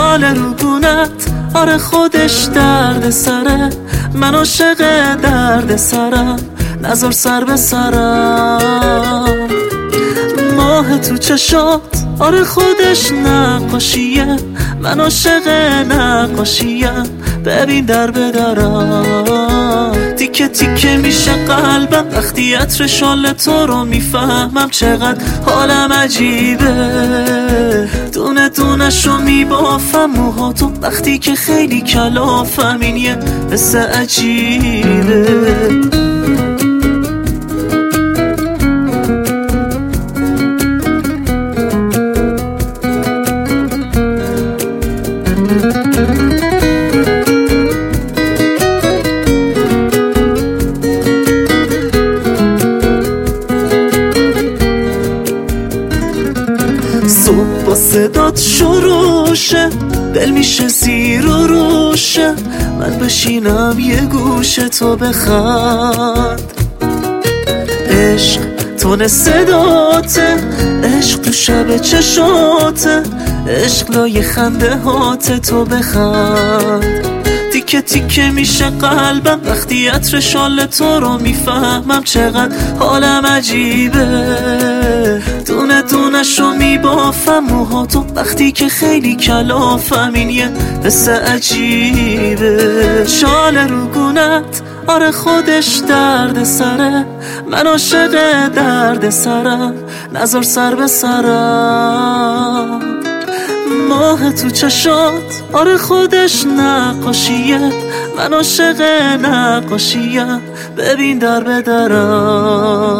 شال روگونت آره خودش درد سره، من عاشق درد سرم، نذار سر به سرم. ماه تو چشات آره خودش نقاشیه، من عاشق نقاشیم، ببین در به درم. تیکه تیکه میشه قلبم وقتی عطر شال تو رو میفهمم، چقدر حالم عجیبه، دونه دونشو میبافم موهاتو وقتی که خیلی کلافم، این یه حس عجیبه. صبح با صدات شروع شه، دل میشه زیر و روشه، من بشینم یه گوشه تو بخند. عشق تون صداته، عشق تو شب چشاته، عشق لای خنده هاته تو بخند. تیکه تیکه میشه قلبم وقتی عطر شال تو رو میفهمم، چقدر حالم عجیبه، دونه دونشو میبافم موهاتو وقتی که خیلی کلافم، این یه حس عجیبه. شال روگونت آره خودش درد سره، من عاشق درد سرم، نذار سر به سرم. ماه تو چشات آره خودش نقاشیه، من عاشق نقاشیم، ببین در به درم.